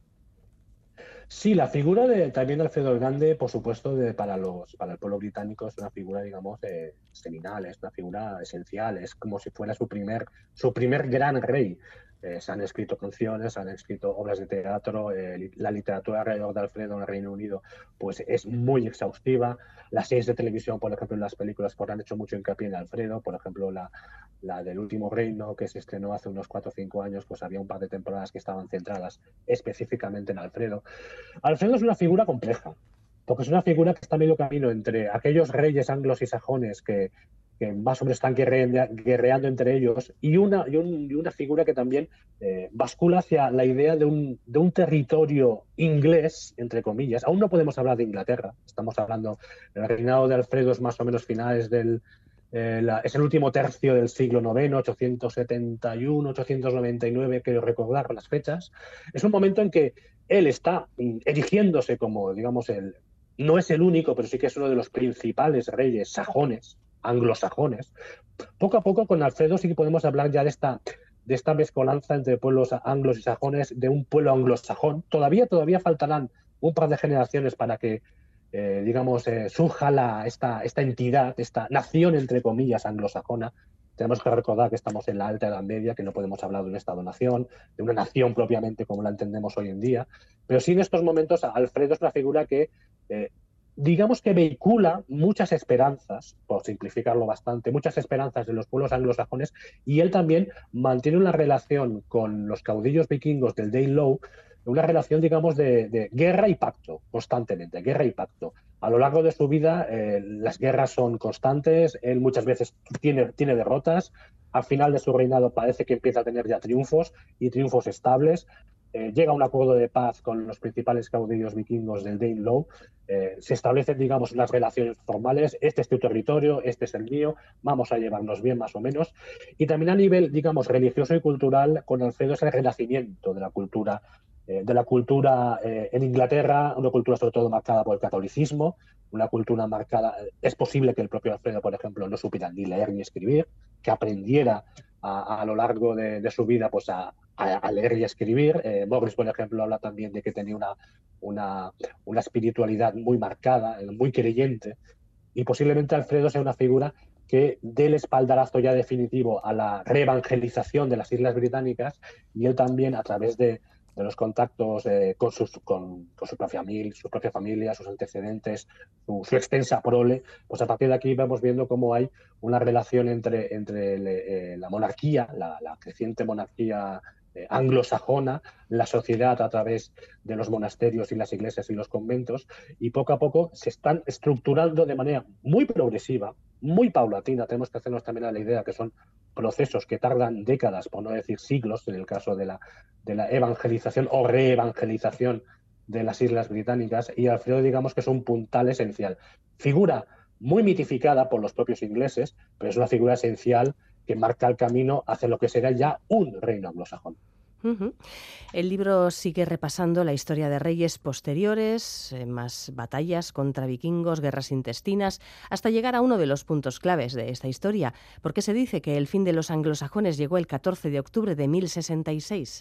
Sí, la figura de, también de Alfredo el Grande, por supuesto, de, para, los, para el pueblo británico es una figura, digamos, eh, seminal, es una figura esencial, es como si fuera su primer, su primer gran rey. Eh, se han escrito canciones, se han escrito obras de teatro, eh, la literatura alrededor de Alfredo en el Reino Unido pues es muy exhaustiva. Las series de televisión, por ejemplo, en las películas pues, han hecho mucho hincapié en Alfredo, por ejemplo, la, la del Último Reino, que se estrenó hace unos cuatro o cinco años, pues había un par de temporadas que estaban centradas específicamente en Alfredo. Alfredo es una figura compleja, porque es una figura que está medio camino entre aquellos reyes anglos y sajones que, que más o menos están guerre, guerreando entre ellos, y una, y, un, y una figura que también eh, bascula hacia la idea de un, de un territorio inglés, entre comillas. Aún no podemos hablar de Inglaterra, estamos hablando del reinado de Alfredo, es más o menos finales del... Eh, la, es el último tercio del siglo noveno, ochocientos setenta y uno, ochocientos noventa y nueve, quiero recordar las fechas. Es un momento en que él está erigiéndose como, digamos, el, no es el único, pero sí que es uno de los principales reyes sajones, anglosajones. Poco a poco con Alfredo sí que podemos hablar ya de esta, de esta mezcolanza entre pueblos anglos y sajones, de un pueblo anglosajón. Todavía, todavía faltarán un par de generaciones para que Eh, digamos, eh, surja la, esta, esta entidad, esta nación, entre comillas, anglosajona. Tenemos que recordar que estamos en la Alta Edad Media, que no podemos hablar de un Estado-nación, de una nación propiamente como la entendemos hoy en día. Pero sí, en estos momentos, Alfredo es una figura que, eh, digamos que vehicula muchas esperanzas, por simplificarlo bastante, muchas esperanzas de los pueblos anglosajones, y él también mantiene una relación con los caudillos vikingos del Danelaw, una relación, digamos, de, de guerra y pacto, constantemente, guerra y pacto. A lo largo de su vida, eh, las guerras son constantes, él muchas veces tiene, tiene derrotas, al final de su reinado parece que empieza a tener ya triunfos, y triunfos estables. Eh, llega a un acuerdo de paz con los principales caudillos vikingos del Danelaw, eh, se establecen, digamos, las relaciones formales, este es tu territorio, este es el mío, vamos a llevarnos bien más o menos. Y también a nivel, digamos, religioso y cultural, con Alfredo es el renacimiento de la cultura de la cultura eh, en Inglaterra, una cultura sobre todo marcada por el catolicismo, una cultura marcada, es posible que el propio Alfredo, por ejemplo, no supiera ni leer ni escribir, que aprendiera a, a lo largo de, de su vida pues a, a, a leer y a escribir. Eh, Morris, por ejemplo, habla también de que tenía una, una, una espiritualidad muy marcada, muy creyente, y posiblemente Alfredo sea una figura que dé el espaldarazo ya definitivo a la reevangelización de las Islas Británicas, y él también, a través de de los contactos eh, con, sus, con, con su, propia familia, su propia familia, sus antecedentes, su, su extensa prole, pues a partir de aquí vamos viendo cómo hay una relación entre, entre eh, la monarquía, la, la creciente monarquía eh, anglosajona, la sociedad a través de los monasterios y las iglesias y los conventos, y poco a poco se están estructurando de manera muy progresiva, muy paulatina. Tenemos que hacernos también a la idea que son procesos que tardan décadas, por no decir siglos, en el caso de la, de la evangelización o reevangelización de las Islas Británicas, y Alfredo, digamos que es un puntal esencial. Figura muy mitificada por los propios ingleses, pero es una figura esencial que marca el camino hacia lo que será ya un reino anglosajón. Uh-huh. El libro sigue repasando la historia de reyes posteriores, eh, más batallas contra vikingos, guerras intestinas, hasta llegar a uno de los puntos claves de esta historia, porque se dice que el fin de los anglosajones llegó el catorce de octubre de mil sesenta y seis.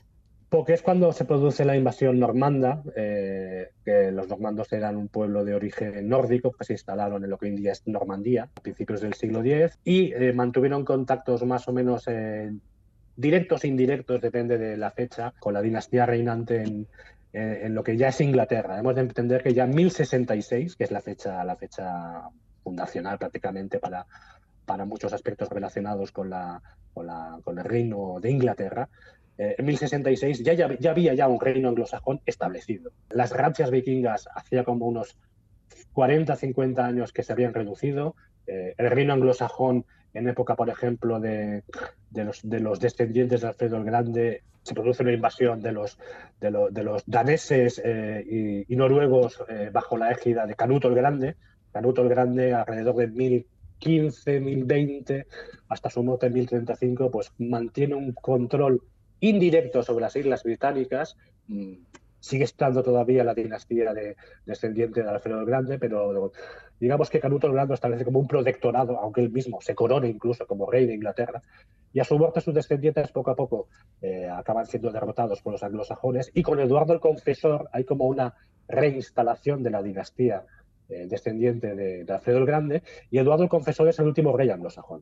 Porque es cuando se produce la invasión normanda, eh, que los normandos eran un pueblo de origen nórdico que se instalaron en lo que hoy en día es Normandía, a principios del siglo diez, y eh, mantuvieron contactos más o menos eh, directos e indirectos, depende de la fecha, con la dinastía reinante en, en, en lo que ya es Inglaterra. Hemos de entender que ya en mil sesenta y seis, que es la fecha, la fecha fundacional prácticamente para, para muchos aspectos relacionados con, la, con, la, con el reino de Inglaterra, Eh, en mil sesenta y seis ya, ya, ya había ya un reino anglosajón establecido. Las razzias vikingas hacía como unos cuarenta, cincuenta años que se habían reducido. Eh, el reino anglosajón en época, por ejemplo, de, de, los, de los descendientes de Alfredo el Grande, se produce una invasión de los, de lo, de los daneses eh, y, y noruegos eh, bajo la égida de Canuto el Grande. Canuto el Grande, alrededor de mil quince, mil veinte, hasta su muerte en mil treinta y cinco, pues mantiene un control indirecto sobre las Islas Británicas. Sigue estando todavía la dinastía de, descendiente de Alfredo el Grande, pero digamos que Canuto el Grande establece como un protectorado, aunque él mismo se corone incluso como rey de Inglaterra, y a su muerte sus descendientes poco a poco eh, acaban siendo derrotados por los anglosajones, y con Eduardo el Confesor hay como una reinstalación de la dinastía eh, descendiente de, de Alfredo el Grande, y Eduardo el Confesor es el último rey anglosajón.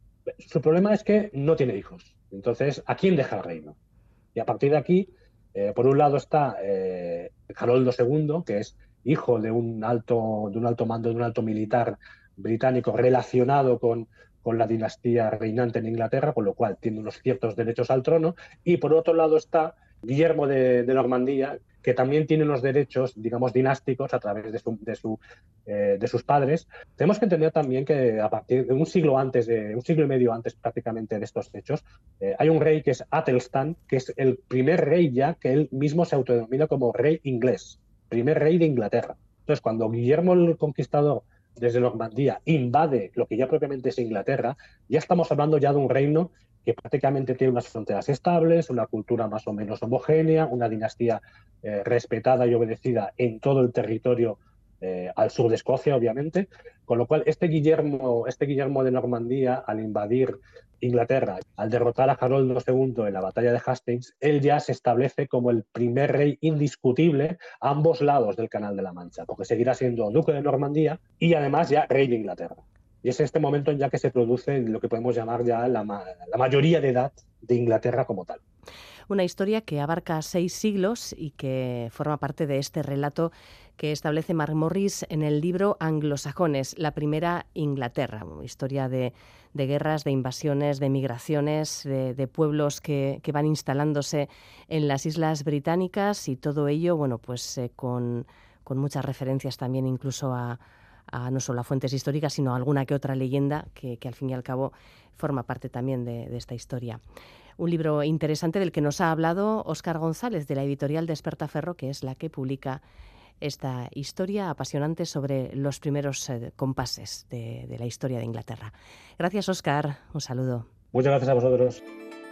Su problema es que no tiene hijos. Entonces, ¿a quién deja el reino? Y a partir de aquí, eh, por un lado está eh, Haroldo segundo, que es hijo de un alto, de un alto mando, de un alto militar británico relacionado con, con la dinastía reinante en Inglaterra, con lo cual tiene unos ciertos derechos al trono. Y por otro lado está Guillermo de, de Normandía, que también tiene unos derechos, digamos, dinásticos a través de, su, de, su, eh, de sus padres. Tenemos que entender también que a partir de un siglo antes, de un siglo y medio antes prácticamente de estos hechos, eh, hay un rey que es Atelstan, que es el primer rey ya que él mismo se autodenomina como rey inglés, primer rey de Inglaterra. Entonces, cuando Guillermo el Conquistador desde Normandía invade lo que ya propiamente es Inglaterra, ya estamos hablando ya de un reino que prácticamente tiene unas fronteras estables, una cultura más o menos homogénea, una dinastía eh, respetada y obedecida en todo el territorio eh, al sur de Escocia, obviamente, con lo cual este Guillermo, este Guillermo de Normandía, al invadir Inglaterra, al derrotar a Haroldo segundo en la batalla de Hastings, él ya se establece como el primer rey indiscutible a ambos lados del Canal de la Mancha, porque seguirá siendo duque de Normandía y además ya rey de Inglaterra. Y es este momento en ya que se produce lo que podemos llamar ya la, la mayoría de edad de Inglaterra como tal. Una historia que abarca seis siglos y que forma parte de este relato que establece Mark Morris en el libro Anglosajones, la primera Inglaterra, una historia de, de guerras, de invasiones, de migraciones, de, de pueblos que, que van instalándose en las Islas Británicas y todo ello, bueno, pues eh, con, con muchas referencias también incluso a a no solo a fuentes históricas, sino a alguna que otra leyenda que, que al fin y al cabo forma parte también de, de esta historia. Un libro interesante del que nos ha hablado Óscar González, de la editorial Despertaferro, que es la que publica esta historia apasionante sobre los primeros eh, compases de, de la historia de Inglaterra. Gracias, Óscar. Un saludo. Muchas gracias a vosotros.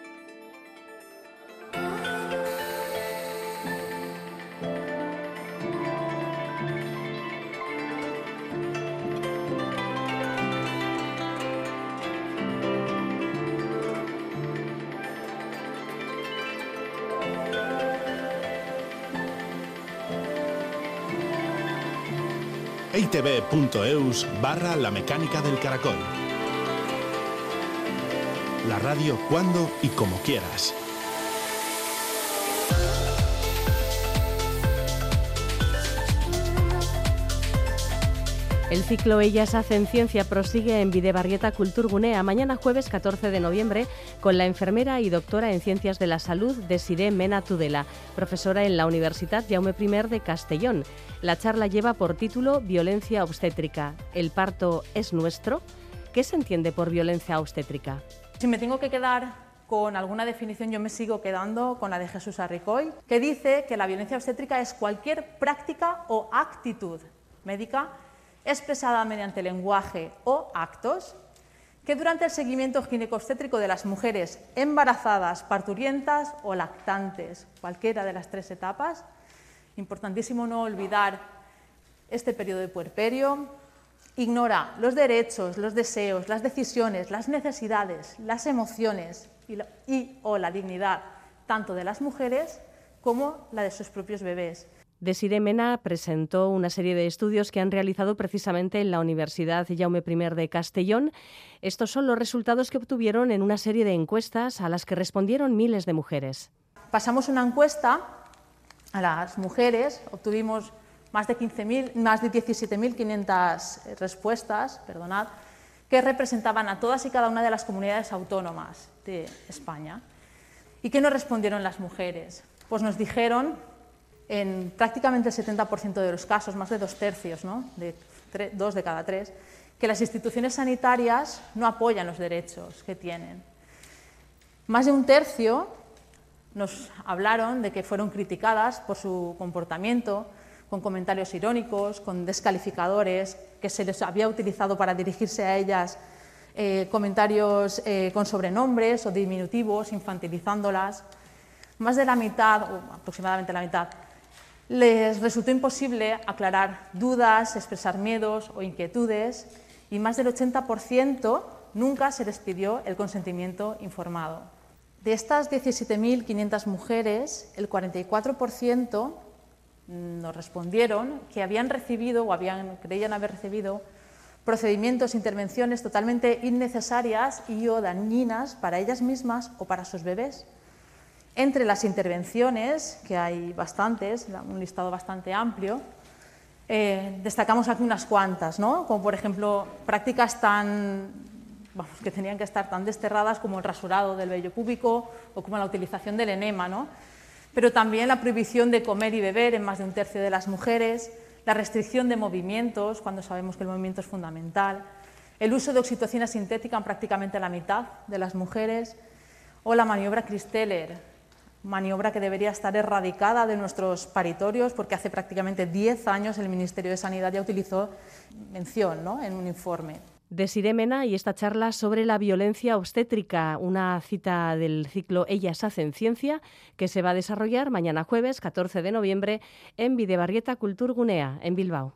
itv.eus barra la mecánica del caracol. La radio cuando y como quieras. El ciclo Ellas hacen ciencia prosigue en Bidebarrieta Kulturgunea mañana jueves catorce de noviembre con la enfermera y doctora en Ciencias de la Salud Desiré Mena Tudela, profesora en la Universitat Jaume I de Castellón. La charla lleva por título Violencia obstétrica. ¿El parto es nuestro? ¿Qué se entiende por violencia obstétrica? Si me tengo que quedar con alguna definición, yo me sigo quedando con la de Jesús Arricoy, que dice que la violencia obstétrica es cualquier práctica o actitud médica expresada mediante lenguaje o actos que durante el seguimiento gineco-obstétrico de las mujeres embarazadas, parturientas o lactantes, cualquiera de las tres etapas, importantísimo no olvidar este periodo de puerperio, ignora los derechos, los deseos, las decisiones, las necesidades, las emociones y, la, y o la dignidad tanto de las mujeres como la de sus propios bebés. Desiré Mena presentó una serie de estudios que han realizado precisamente en la Universidad Jaume primero de Castellón. Estos son los resultados que obtuvieron en una serie de encuestas a las que respondieron miles de mujeres. Pasamos una encuesta a las mujeres, obtuvimos más de, quince mil, más de diecisiete mil quinientas respuestas, perdonad, que representaban a todas y cada una de las comunidades autónomas de España. ¿Y qué nos respondieron las mujeres? Pues nos dijeron, en prácticamente el setenta por ciento de los casos, más de dos tercios, ¿no? de tre- dos de cada tres, que las instituciones sanitarias no apoyan los derechos que tienen. Más de un tercio nos hablaron de que fueron criticadas por su comportamiento, con comentarios irónicos, con descalificadores, que se les había utilizado para dirigirse a ellas eh, comentarios eh, con sobrenombres o diminutivos, infantilizándolas. Más de la mitad, o aproximadamente la mitad, les resultó imposible aclarar dudas, expresar miedos o inquietudes, y más del ochenta por ciento nunca se les pidió el consentimiento informado. De estas diecisiete mil quinientas mujeres, el cuarenta y cuatro por ciento nos respondieron que habían recibido o habían, creían haber recibido procedimientos, intervenciones totalmente innecesarias y o dañinas para ellas mismas o para sus bebés. Entre las intervenciones, que hay bastantes, un listado bastante amplio, eh, destacamos aquí unas cuantas, ¿no? Como por ejemplo prácticas tan, vamos, que tenían que estar tan desterradas como el rasurado del vello púbico o como la utilización del enema, ¿no? Pero también la prohibición de comer y beber en más de un tercio de las mujeres, la restricción de movimientos, cuando sabemos que el movimiento es fundamental, el uso de oxitocina sintética en prácticamente la mitad de las mujeres, o la maniobra Christeller, maniobra que debería estar erradicada de nuestros paritorios porque hace prácticamente diez años el Ministerio de Sanidad ya utilizó mención, ¿no?, en un informe. Desiré Mena y esta charla sobre la violencia obstétrica, una cita del ciclo Ellas hacen ciencia, que se va a desarrollar mañana jueves catorce de noviembre en Bidebarrieta Kulturgunea, en Bilbao.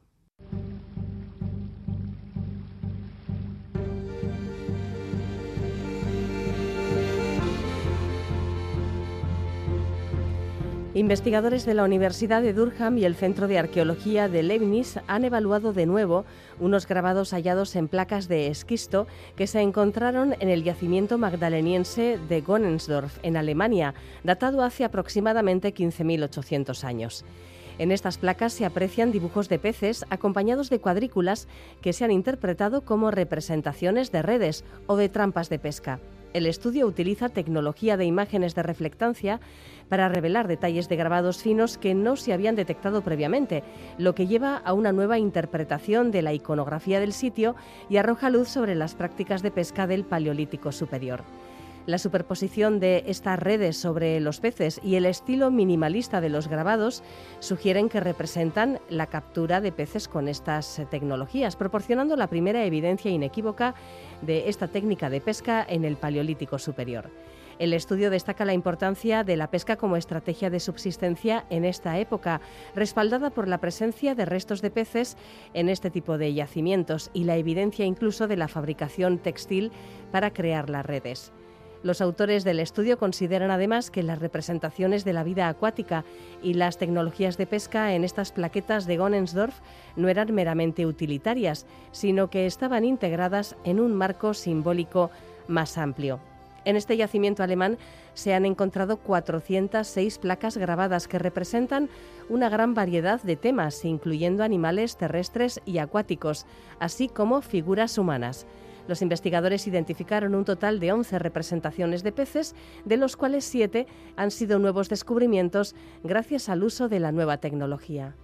Investigadores de la Universidad de Durham y el Centro de Arqueología de Leibniz han evaluado de nuevo unos grabados hallados en placas de esquisto que se encontraron en el yacimiento magdaleniense de Gonensdorf, en Alemania, datado hace aproximadamente quince mil ochocientos años. En estas placas se aprecian dibujos de peces acompañados de cuadrículas que se han interpretado como representaciones de redes o de trampas de pesca. El estudio utiliza tecnología de imágenes de reflectancia para revelar detalles de grabados finos que no se habían detectado previamente, lo que lleva a una nueva interpretación de la iconografía del sitio y arroja luz sobre las prácticas de pesca del Paleolítico Superior. La superposición de estas redes sobre los peces y el estilo minimalista de los grabados sugieren que representan la captura de peces con estas tecnologías, proporcionando la primera evidencia inequívoca de esta técnica de pesca en el Paleolítico Superior. El estudio destaca la importancia de la pesca como estrategia de subsistencia en esta época, respaldada por la presencia de restos de peces en este tipo de yacimientos y la evidencia incluso de la fabricación textil para crear las redes. Los autores del estudio consideran además que las representaciones de la vida acuática y las tecnologías de pesca en estas plaquetas de Gonensdorf no eran meramente utilitarias, sino que estaban integradas en un marco simbólico más amplio. En este yacimiento alemán se han encontrado cuatrocientas seis placas grabadas que representan una gran variedad de temas, incluyendo animales terrestres y acuáticos, así como figuras humanas. Los investigadores identificaron un total de once representaciones de peces, de los cuales siete han sido nuevos descubrimientos gracias al uso de la nueva tecnología.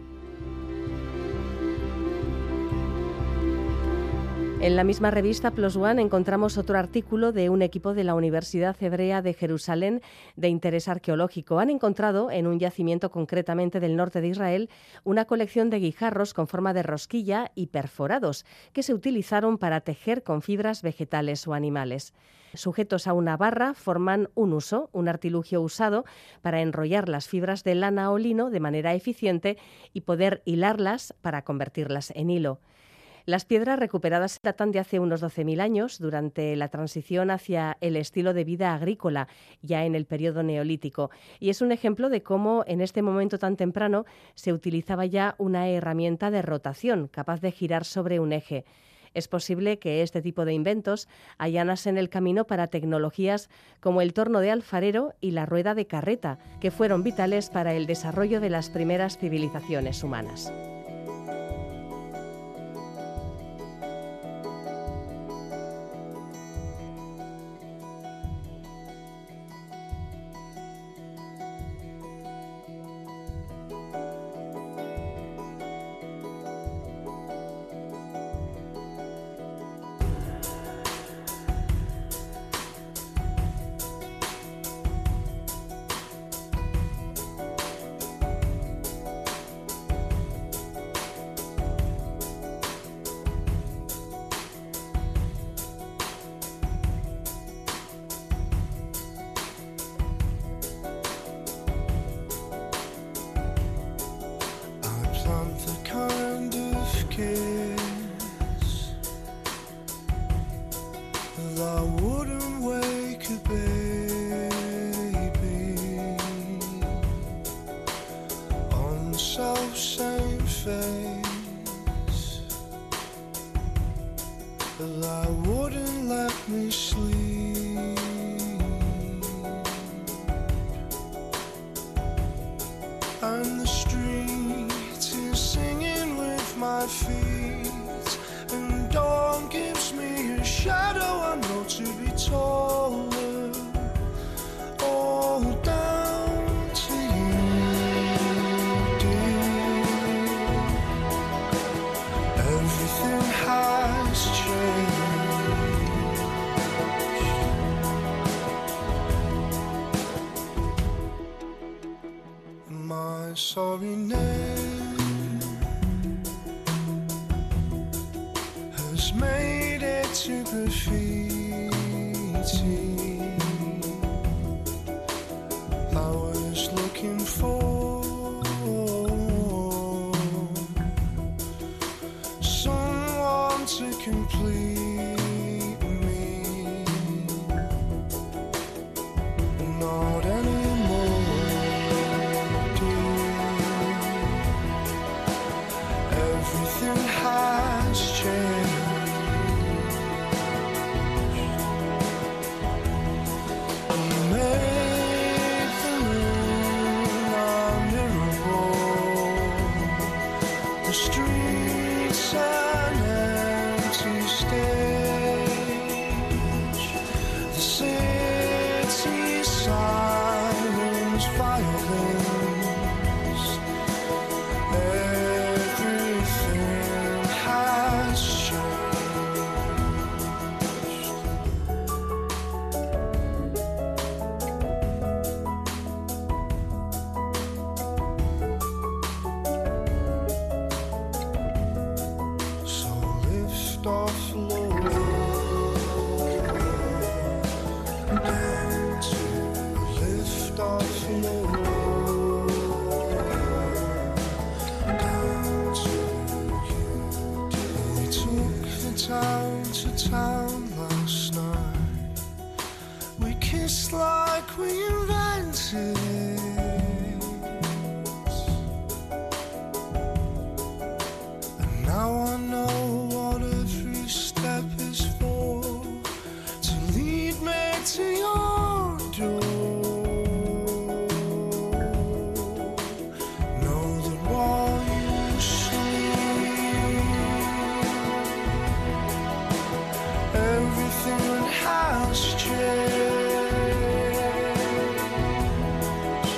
En la misma revista Plus One encontramos otro artículo de un equipo de la Universidad Hebrea de Jerusalén de interés arqueológico. Han encontrado en un yacimiento concretamente del norte de Israel una colección de guijarros con forma de rosquilla y perforados que se utilizaron para tejer con fibras vegetales o animales. Sujetos a una barra forman un uso, un artilugio usado para enrollar las fibras de lana o lino de manera eficiente y poder hilarlas para convertirlas en hilo. Las piedras recuperadas datan de hace unos doce mil años, durante la transición hacia el estilo de vida agrícola, ya en el periodo neolítico. Y es un ejemplo de cómo en este momento tan temprano se utilizaba ya una herramienta de rotación capaz de girar sobre un eje. Es posible que este tipo de inventos allanasen el camino para tecnologías como el torno de alfarero y la rueda de carreta, que fueron vitales para el desarrollo de las primeras civilizaciones humanas. Sorry name has made it to graffiti. I was looking for someone to complete me, not anymore. Everything has changed. You made the moon unbearable, the streets an empty stage, the city silence violence. Everything has changed. So lift off low, down to lift off low. Town to town last night, we kissed like we invented it, and now I know what every step is for, to lead me to your door. Know that while you sleep, everything has changed.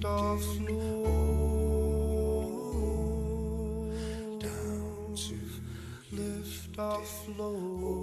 off low, down to lift off low.